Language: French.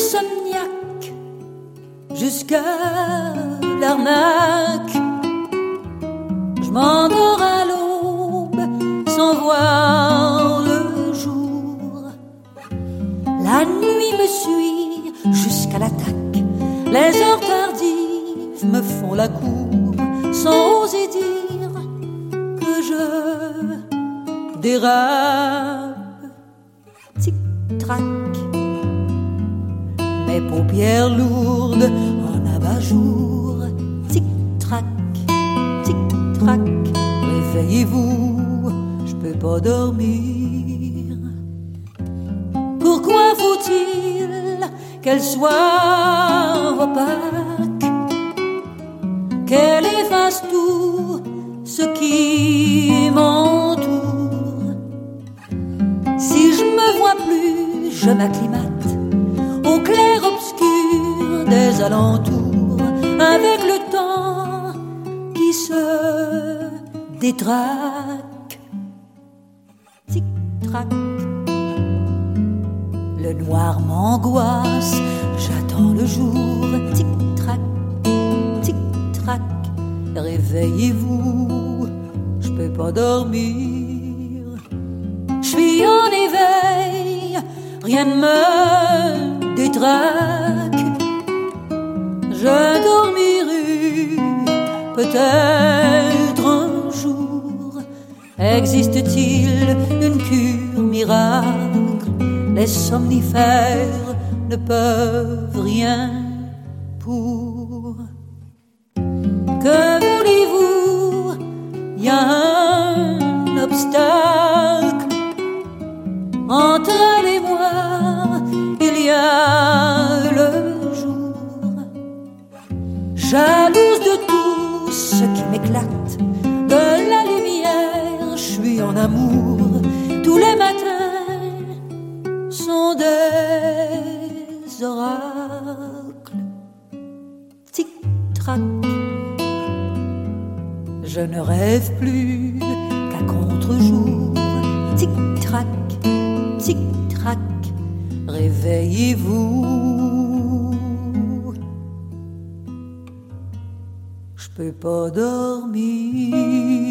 insomniaque jusqu'à l'arnaque. Je m'endors à l'aube sans voir le jour. La nuit me suit jusqu'à l'attaque. Les heures tardives me font la cour sans oser dire que je dérape. Tic-trac, mes paupières lourdes en abat-jour. Tic-trac, tic-trac, réveillez-vous, je peux pas dormir. Pourquoi faut-il qu'elle soit opaque, qu'elle efface tout ce qui m'entoure? Si je me vois plus, je m'acclimate au clair-obscur des alentours, avec le temps qui se détraque. Tic-trac, le noir m'angoisse, j'attends le jour. Tic-trac, tic-trac, réveillez-vous, je peux pas dormir. Je suis en éveil, rien ne me détraque. Je dormirai peut-être un jour. Existe-t-il une cure miracle? Les somnifères ne peuvent rien pour. Que voulez-vous? Y a un obstacle entre elle et moi, il y a le jour. Jalouse de tout ce qui m'éclate, de la lumière, je suis en amour. Tous les matins sont des oracles. Tic-trac, je ne rêve plus qu'à contre-jour. Tic-trac, tic-trac, réveillez-vous, je peux pas dormir.